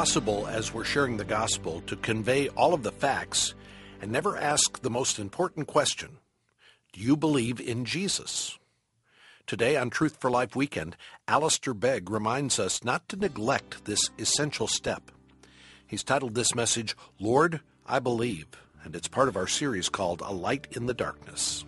impossible, as we're sharing the gospel, to convey all of the facts and never ask the most important question: do you believe in Jesus? Today on Truth for Life Weekend, Alistair Begg reminds us not to neglect this essential step. He's titled this message, Lord, I Believe, and it's part of our series called A Light in the Darkness.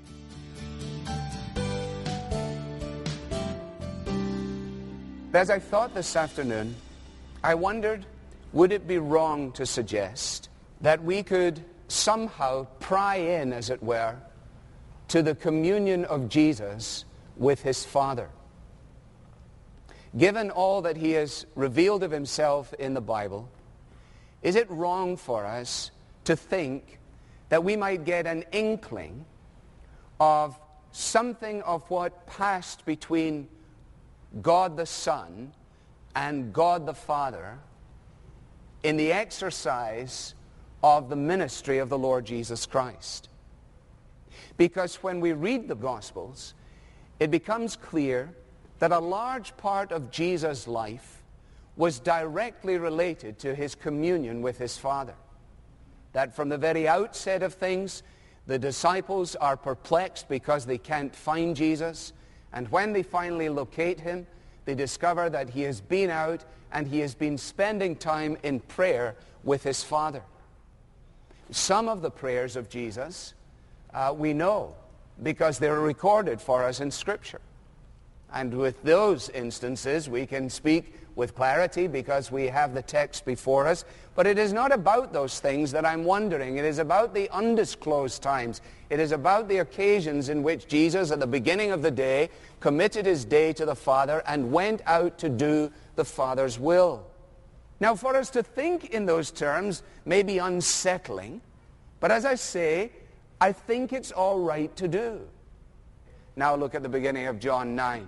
As I thought this afternoon, I wondered, would it be wrong to suggest that we could somehow pry in, as it were, to the communion of Jesus with his Father? Given all that he has revealed of himself in the Bible, is it wrong for us to think that we might get an inkling of something of what passed between God the Son and God the Father in the exercise of the ministry of the Lord Jesus Christ? Because when we read the Gospels, it becomes clear that a large part of Jesus' life was directly related to his communion with his Father. That from the very outset of things, the disciples are perplexed because they can't find Jesus, and when they finally locate him, they discover that he has been out and he has been spending time in prayer with his Father. Some of the prayers of Jesus we know because they're recorded for us in Scripture. And with those instances, we can speak with clarity because we have the text before us. But it is not about those things that I'm wondering. It is about the undisclosed times. It is about the occasions in which Jesus, at the beginning of the day, committed his day to the Father and went out to do the Father's will. Now, for us to think in those terms may be unsettling, but as I say, I think it's all right to do. Now look at the beginning of John 9.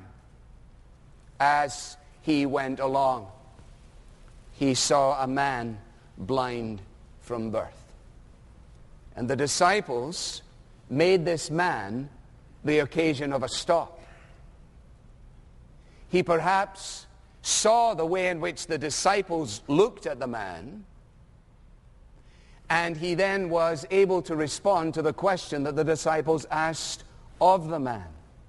As he went along, he saw a man blind from birth. And the disciples made this man the occasion of a stop. He perhaps saw the way in which the disciples looked at the man, and he then was able to respond to the question that the disciples asked of the man.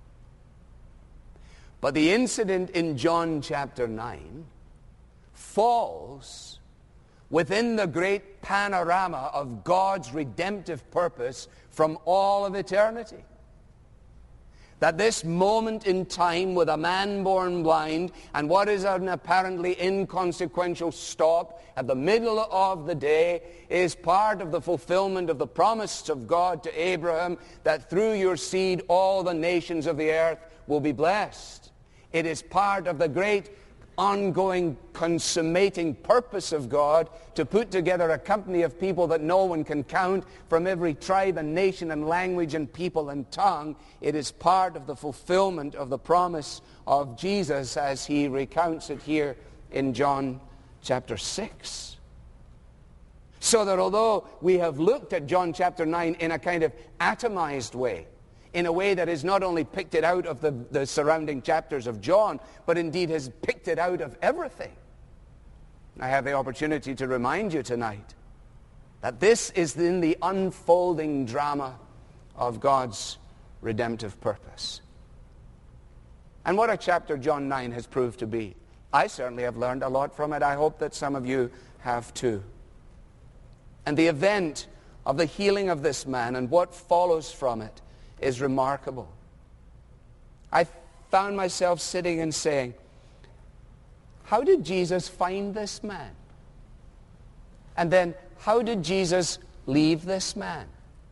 But the incident in John chapter 9 falls within the great panorama of God's redemptive purpose from all of eternity. That this moment in time with a man born blind and what is an apparently inconsequential stop at the middle of the day is part of the fulfillment of the promise of God to Abraham that through your seed all the nations of the earth will be blessed. It is part of the great ongoing consummating purpose of God to put together a company of people that no one can count from every tribe and nation and language and people and tongue. It is part of the fulfillment of the promise of Jesus as he recounts it here in John chapter 6. So that although we have looked at John chapter 9 in a kind of atomized way, in a way that has not only picked it out of the surrounding chapters of John, but indeed has picked it out of everything, I have the opportunity to remind you tonight that this is in the unfolding drama of God's redemptive purpose. And what a chapter John 9 has proved to be. I certainly have learned a lot from it. I hope that some of you have too. And the event of the healing of this man and what follows from it is remarkable. I found myself sitting and saying, how did Jesus find this man? And then, how did Jesus leave this man?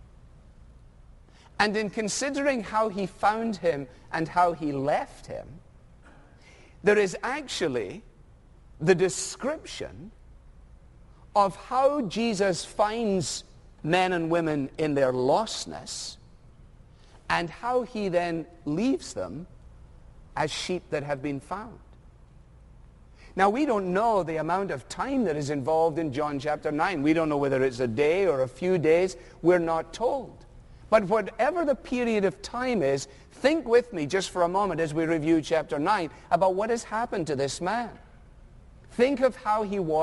And in considering how he found him and how he left him, there is actually the description of how Jesus finds men and women in their lostness and how he then leaves them as sheep that have been found. Now, we don't know the amount of time that is involved in John chapter 9. We don't know whether it's a day or a few days. We're not told. But whatever the period of time is, think with me just for a moment as we review chapter 9 about what has happened to this man. Think of how he was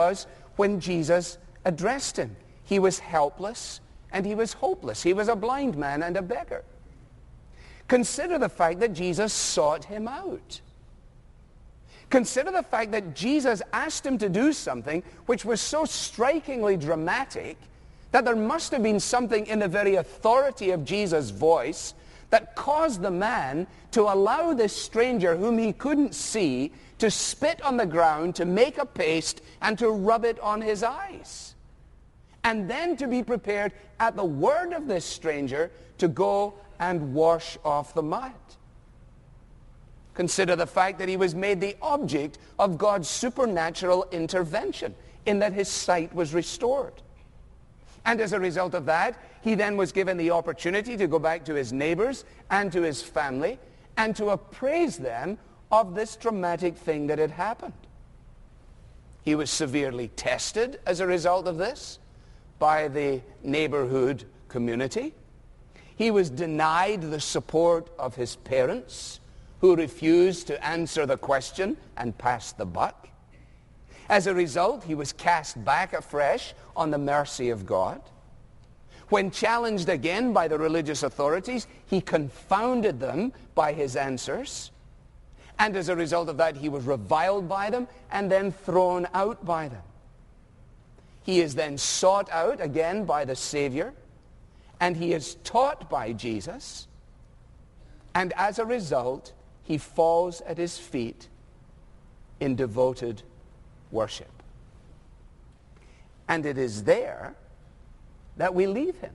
when Jesus addressed him. He was helpless and he was hopeless. He was a blind man and a beggar. Consider the fact that Jesus sought him out. Consider the fact that Jesus asked him to do something which was so strikingly dramatic that there must have been something in the very authority of Jesus' voice that caused the man to allow this stranger whom he couldn't see to spit on the ground, to make a paste, and to rub it on his eyes. And then to be prepared at the word of this stranger to go and wash off the mud. Consider the fact that he was made the object of God's supernatural intervention in that his sight was restored. And as a result of that, he then was given the opportunity to go back to his neighbors and to his family and to appraise them of this dramatic thing that had happened. He was severely tested as a result of this by the neighborhood community. He was denied the support of his parents, who refused to answer the question and passed the buck. As a result, he was cast back afresh on the mercy of God. When challenged again by the religious authorities, he confounded them by his answers. And as a result of that, he was reviled by them and then thrown out by them. He is then sought out again by the Savior, and he is taught by Jesus. And as a result, he falls at his feet in devoted worship. And it is there that we leave him.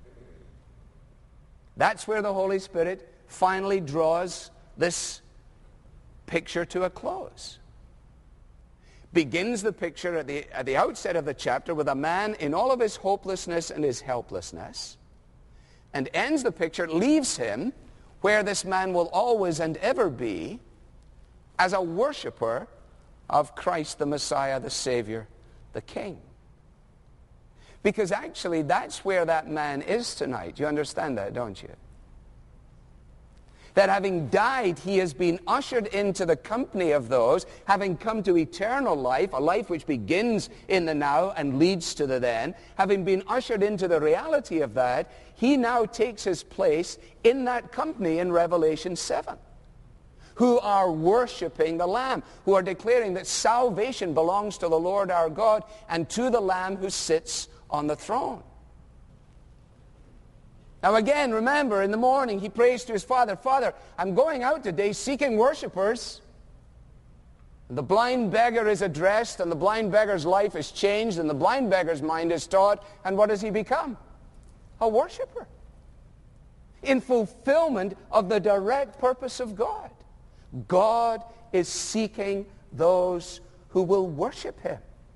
That's where the Holy Spirit finally draws this picture to a close. Begins the picture at the outset of the chapter with a man in all of his hopelessness and his helplessness, and ends the picture, leaves him where this man will always and ever be, as a worshiper of Christ the Messiah, the Savior, the King. Because actually that's where that man is tonight. You understand that, don't you? That having died, he has been ushered into the company of those, having come to eternal life, a life which begins in the now and leads to the then. Having been ushered into the reality of that, he now takes his place in that company in Revelation 7, who are worshiping the Lamb, who are declaring that salvation belongs to the Lord our God and to the Lamb who sits on the throne. Now again, remember, in the morning he prays to his father, "Father, I'm going out today seeking worshipers." The blind beggar is addressed, and the blind beggar's life is changed, and the blind beggar's mind is taught, and what does he become? A worshiper. In fulfillment of the direct purpose of God. God is seeking those who will worship him.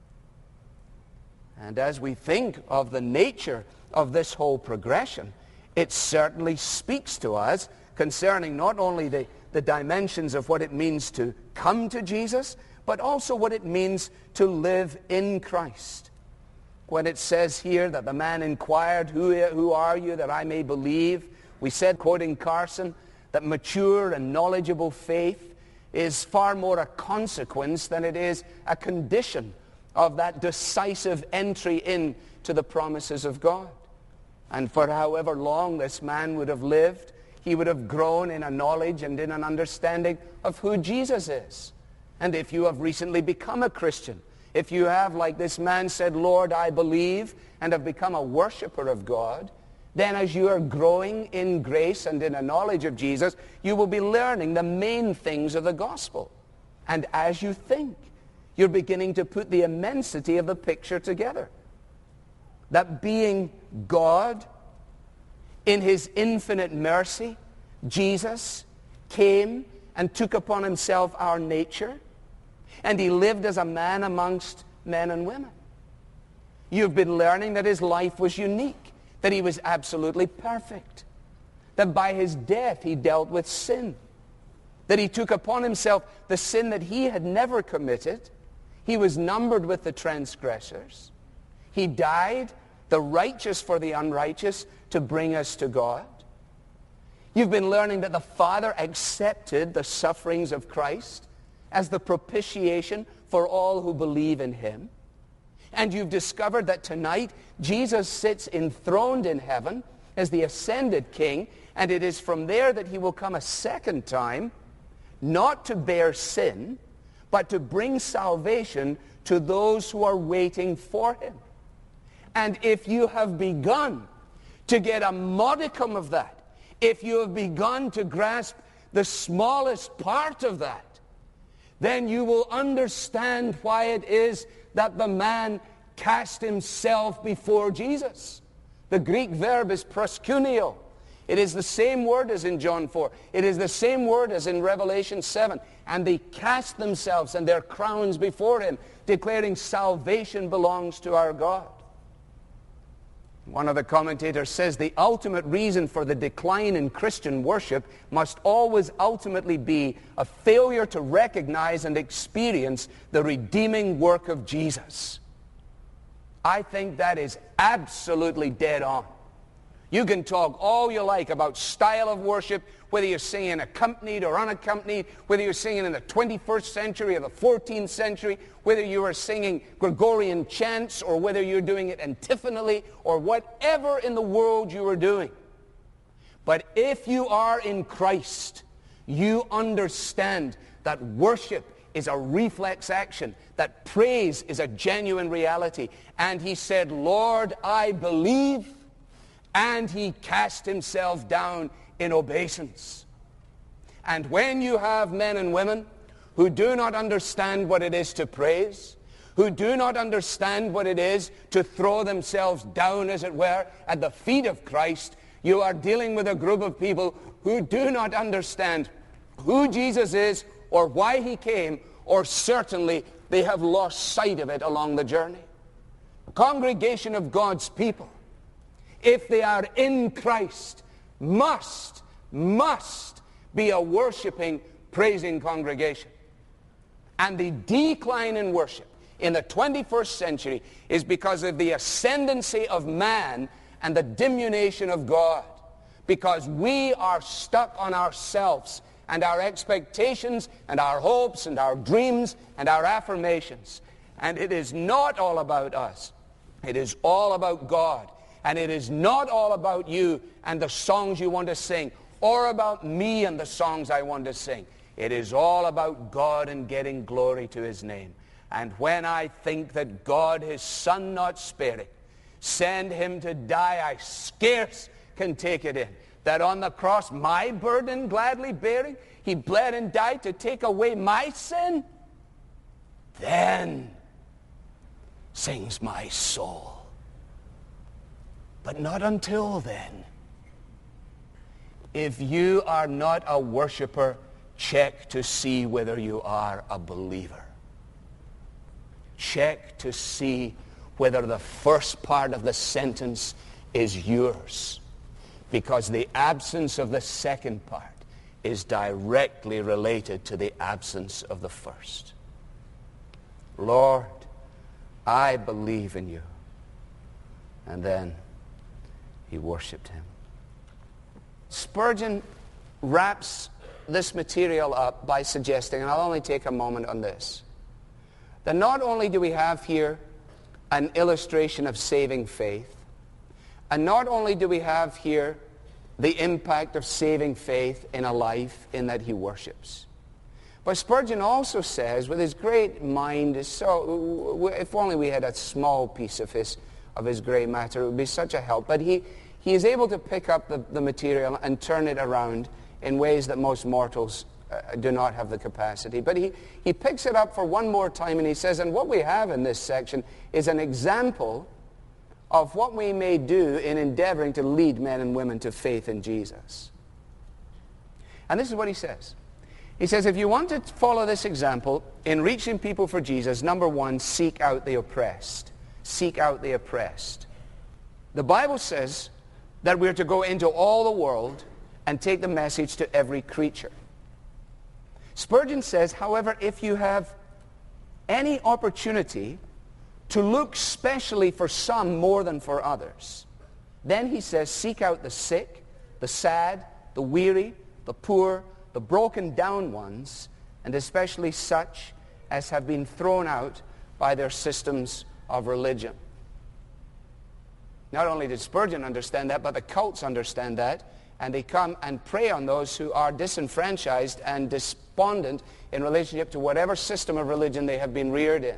And as we think of the nature of this whole progression, it certainly speaks to us concerning not only the dimensions of what it means to come to Jesus, but also what it means to live in Christ. When it says here that the man inquired, who are you that I may believe? We said, quoting Carson, that mature and knowledgeable faith is far more a consequence than it is a condition of that decisive entry into the promises of God. And for however long this man would have lived, he would have grown in a knowledge and in an understanding of who Jesus is. And if you have recently become a Christian, if you have, like this man said, "Lord, I believe," and have become a worshiper of God, then as you are growing in grace and in a knowledge of Jesus, you will be learning the main things of the gospel. And as you think, you're beginning to put the immensity of the picture together. That being God, in his infinite mercy, Jesus came and took upon himself our nature, and he lived as a man amongst men and women. You've been learning that his life was unique, that he was absolutely perfect, that by his death he dealt with sin, that he took upon himself the sin that he had never committed. He was numbered with the transgressors. He died, the righteous for the unrighteous, to bring us to God. You've been learning that the Father accepted the sufferings of Christ as the propitiation for all who believe in him. and you've discovered that tonight Jesus sits enthroned in heaven as the ascended King, and it is from there that he will come a second time, not to bear sin, but to bring salvation to those who are waiting for him. And if you have begun to get a modicum of that, if you have begun to grasp the smallest part of that, then you will understand why it is that the man cast himself before Jesus. The Greek verb is proskuneo. It is the same word as in John 4. It is the same word as in Revelation 7. And they cast themselves and their crowns before him, declaring salvation belongs to our God. One of the commentators says the ultimate reason for the decline in Christian worship must always ultimately be a failure to recognize and experience the redeeming work of Jesus. I think that is absolutely dead on. You can talk all you like about style of worship, whether you're singing accompanied or unaccompanied, whether you're singing in the 21st century or the 14th century, whether you are singing Gregorian chants or whether you're doing it antiphonally or whatever in the world you are doing. But if you are in Christ, you understand that worship is a reflex action, that praise is a genuine reality. And he said, Lord, I believe. And he cast himself down in obeisance. And when you have men and women who do not understand what it is to praise, who do not understand what it is to throw themselves down, as it were, at the feet of Christ, you are dealing with a group of people who do not understand who Jesus is or why he came, or certainly they have lost sight of it along the journey. The congregation of God's people, if they are in Christ, must be a worshiping, praising congregation. And the decline in worship in the 21st century is because of the ascendancy of man and the diminution of God. Because we are stuck on ourselves and our expectations and our hopes and our dreams and our affirmations. And it is not all about us. It is all about God. And it is not all about you and the songs you want to sing, or about me and the songs I want to sing. It is all about God and getting glory to his name. And when I think that God, his Son not sparing, send him to die, I scarce can take it in. That on the cross, my burden gladly bearing, he bled and died to take away my sin. Then sings my soul. But not until then. If you are not a worshiper, check to see whether you are a believer. Check to see whether the first part of the sentence is yours. Because the absence of the second part is directly related to the absence of the first. Lord, I believe in you. And then he worshipped him. Spurgeon wraps this material up by suggesting, and I'll only take a moment on this, that not only do we have here an illustration of saving faith, and not only do we have here the impact of saving faith in a life in that he worships, but Spurgeon also says, with his great mind, if only we had a small piece of his gray matter, it would be such a help. But he is able to pick up the material and turn it around in ways that most mortals do not have the capacity. But he picks it up for one more time, and he says, and what we have in this section is an example of what we may do in endeavoring to lead men and women to faith in Jesus. And this is what he says. He says, if you want to follow this example in reaching people for Jesus, number one, seek out the oppressed. Seek out the oppressed. The Bible says that we're to go into all the world and take the message to every creature. Spurgeon says, however, if you have any opportunity to look specially for some more than for others, then he says, seek out the sick, the sad, the weary, the poor, the broken down ones, and especially such as have been thrown out by their systems of religion. Not only did Spurgeon understand that, but the cults understand that, and they come and prey on those who are disenfranchised and despondent in relationship to whatever system of religion they have been reared in.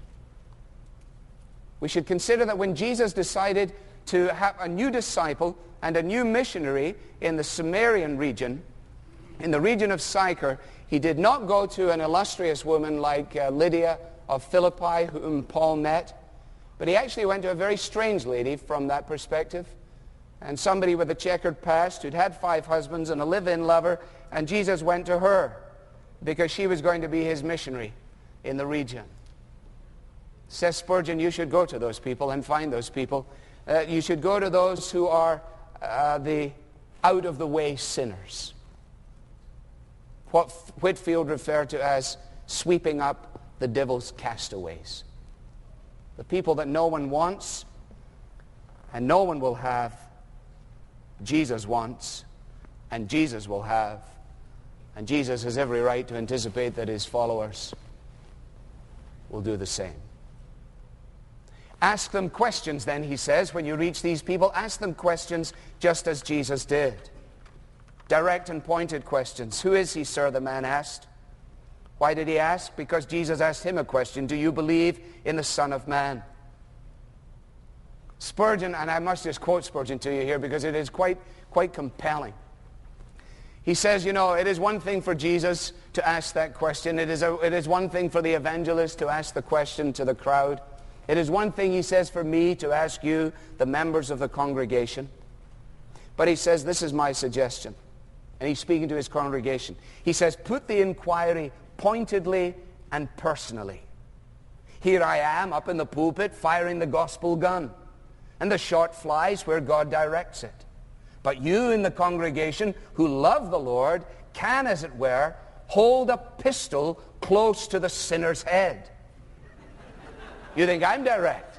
We should consider that when Jesus decided to have a new disciple and a new missionary in the Samarian region, in the region of Sychar, he did not go to an illustrious woman like Lydia of Philippi, whom Paul met, but he actually went to a very strange lady from that perspective, and somebody with a checkered past who'd had 5 husbands and a live-in lover, and Jesus went to her because she was going to be his missionary in the region. Says Spurgeon, you should go to those people and find those people. You should go to those who are the out-of-the-way sinners. What Whitefield referred to as sweeping up the devil's castaways. The people that no one wants and no one will have, Jesus wants and Jesus will have. And Jesus has every right to anticipate that his followers will do the same. Ask them questions then, he says, when you reach these people. Ask them questions just as Jesus did. Direct and pointed questions. Who is he, sir? The man asked. Why did he ask? Because Jesus asked him a question. Do you believe in the Son of Man? Spurgeon, and I must just quote Spurgeon to you here because it is quite compelling. He says, you know, it is one thing for Jesus to ask that question. It is one thing for the evangelist to ask the question to the crowd. It is one thing, he says, for me to ask you, the members of the congregation. But he says, this is my suggestion. And he's speaking to his congregation. He says, put the inquiry pointedly and personally. Here I am up in the pulpit firing the gospel gun, and the shot flies where God directs it. But you in the congregation who love the Lord can, as it were, hold a pistol close to the sinner's head. You think I'm direct?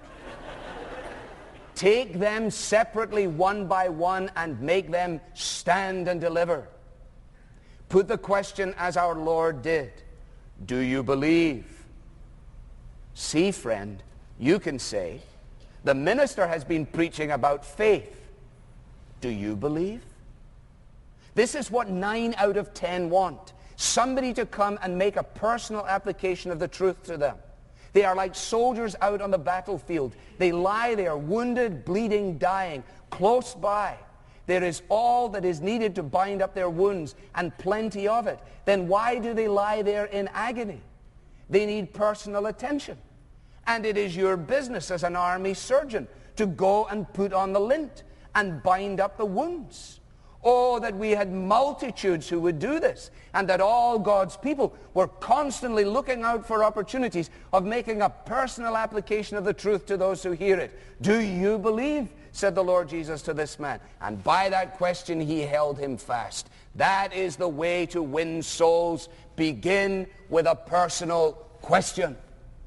Take them separately one by one and make them stand and deliver. Put the question as our Lord did. Do you believe? See, friend, you can say, the minister has been preaching about faith. Do you believe? This is what 9 out of 10 want. Somebody to come and make a personal application of the truth to them. They are like soldiers out on the battlefield. They lie there, wounded, bleeding, dying, close by. There is all that is needed to bind up their wounds, and plenty of it. Then why do they lie there in agony? They need personal attention. And it is your business as an army surgeon to go and put on the lint and bind up the wounds. Oh, that we had multitudes who would do this, and that all God's people were constantly looking out for opportunities of making a personal application of the truth to those who hear it. Do you believe? Said the Lord Jesus to this man. And by that question he held him fast. That is the way to win souls. Begin with a personal question.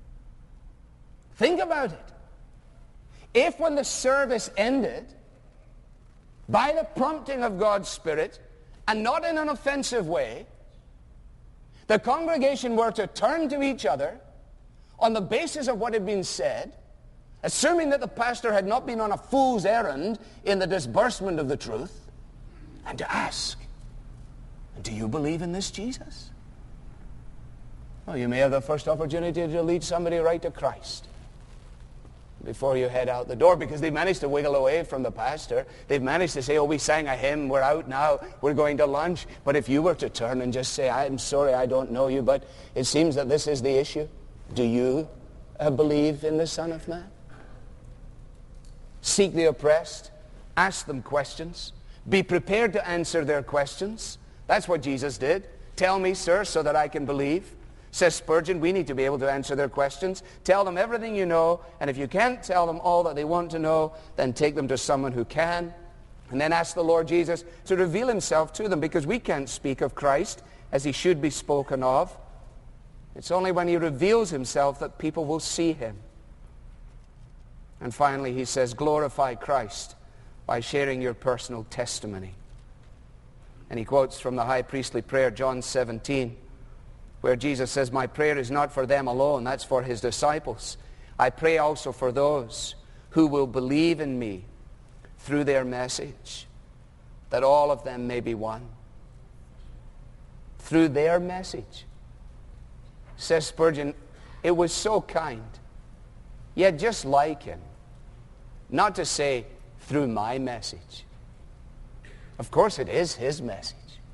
Think about it. If when the service ended, by the prompting of God's Spirit, and not in an offensive way, the congregation were to turn to each other on the basis of what had been said, assuming that the pastor had not been on a fool's errand in the disbursement of the truth, and to ask, do you believe in this Jesus? Well, you may have the first opportunity to lead somebody right to Christ before you head out the door, because they've managed to wiggle away from the pastor. They've managed to say, oh, we sang a hymn, we're out now, we're going to lunch. But if you were to turn and just say, I'm sorry, I don't know you, but it seems that this is the issue. Do you believe in the Son of Man? Seek the oppressed. Ask them questions. Be prepared to answer their questions. That's what Jesus did. Tell me, sir, so that I can believe. Says Spurgeon, we need to be able to answer their questions. Tell them everything you know, and if you can't tell them all that they want to know, then take them to someone who can. And then ask the Lord Jesus to reveal himself to them, because we can't speak of Christ as he should be spoken of. It's only when he reveals himself that people will see him. And finally, he says, glorify Christ by sharing your personal testimony. And he quotes from the high priestly prayer, John 17, where Jesus says, my prayer is not for them alone, that's for his disciples. I pray also for those who will believe in me through their message, that all of them may be one. Through their message. Says Spurgeon, it was so kind, yet just like him, not to say through my message. Of course it is his message.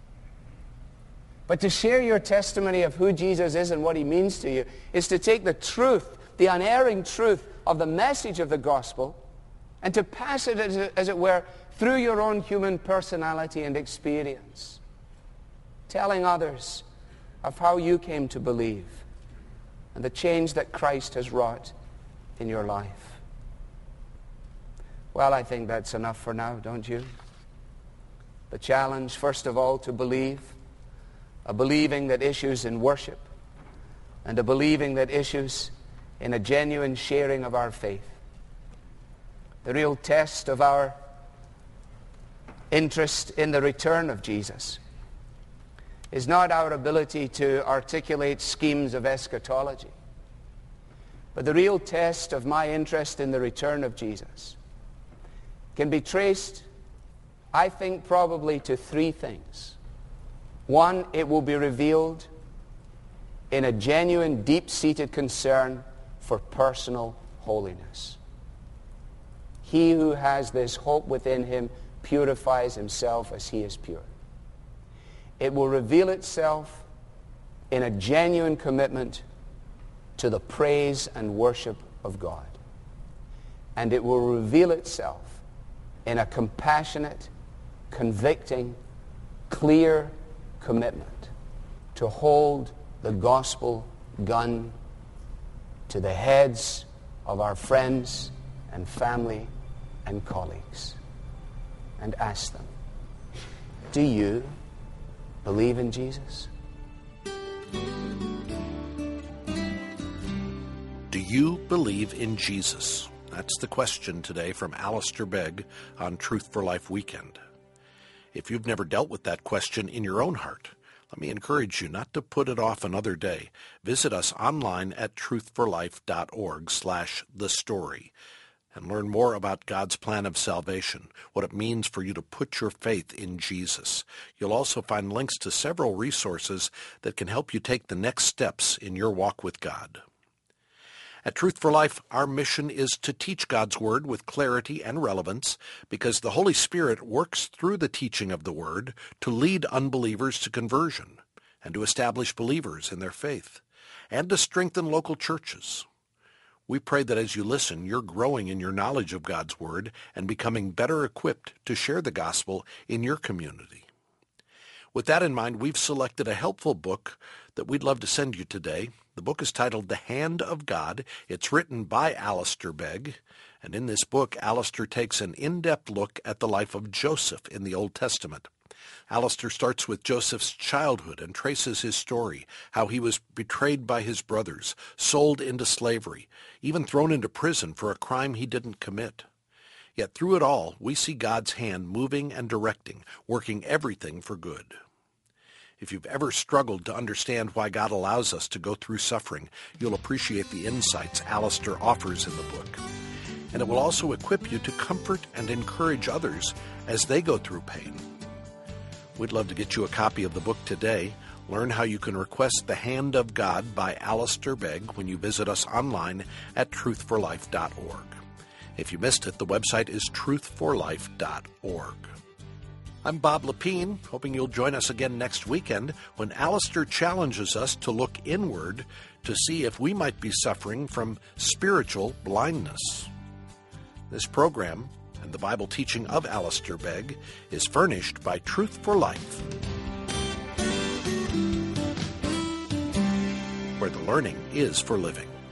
But to share your testimony of who Jesus is and what he means to you is to take the truth, the unerring truth of the message of the gospel, and to pass it, as it were, through your own human personality and experience, telling others of how you came to believe and the change that Christ has wrought in your life. Well, I think that's enough for now, don't you? The challenge, first of all, to believe, a believing that issues in worship, and a believing that issues in a genuine sharing of our faith. The real test of our interest in the return of Jesus is not our ability to articulate schemes of eschatology, but the real test of my interest in the return of Jesus can be traced, I think, probably to three things. One, it will be revealed in a genuine, deep-seated concern for personal holiness. He who has this hope within him purifies himself as he is pure. It will reveal itself in a genuine commitment to the praise and worship of God. And it will reveal itself in a compassionate, convicting, clear commitment to hold the gospel gun to the heads of our friends and family and colleagues and ask them, do you believe in Jesus? Do you believe in Jesus? That's the question today from Alistair Begg on Truth for Life Weekend. If you've never dealt with that question in your own heart, let me encourage you not to put it off another day. Visit us online at truthforlife.org/thestory and learn more about God's plan of salvation, what it means for you to put your faith in Jesus. You'll also find links to several resources that can help you take the next steps in your walk with God. At Truth for Life, our mission is to teach God's Word with clarity and relevance because the Holy Spirit works through the teaching of the Word to lead unbelievers to conversion and to establish believers in their faith and to strengthen local churches. We pray that as you listen, you're growing in your knowledge of God's Word and becoming better equipped to share the gospel in your community. With that in mind, we've selected a helpful book that we'd love to send you today. The book is titled The Hand of God. It's written by Alistair Begg, and in this book, Alistair takes an in-depth look at the life of Joseph in the Old Testament. Alistair starts with Joseph's childhood and traces his story, how he was betrayed by his brothers, sold into slavery, even thrown into prison for a crime he didn't commit. Yet through it all, we see God's hand moving and directing, working everything for good. If you've ever struggled to understand why God allows us to go through suffering, you'll appreciate the insights Alistair offers in the book. And it will also equip you to comfort and encourage others as they go through pain. We'd love to get you a copy of the book today. Learn how you can request The Hand of God by Alistair Begg when you visit us online at truthforlife.org. If you missed it, the website is truthforlife.org. I'm Bob Lepine, hoping you'll join us again next weekend when Alistair challenges us to look inward to see if we might be suffering from spiritual blindness. This program and the Bible teaching of Alistair Begg is furnished by Truth for Life, where the learning is for living.